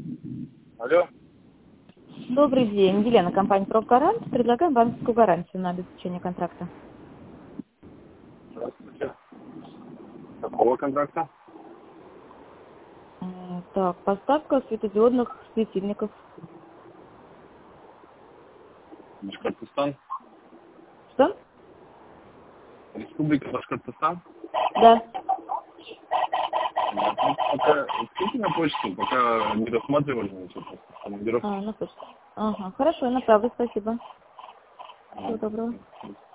Алло. Добрый день, Елена, компания «Профгарант». Предлагаем банковскую гарантию на обеспечение контракта. Здравствуйте. Какого контракта? Так, поставка светодиодных светильников. Башкортостан. Что? Республика Башкортостан. Да. Пока скиньте на почту, пока не рассматривали ничего. Командировки. На почту. Ага, хорошо, я направлю, спасибо. Всего доброго.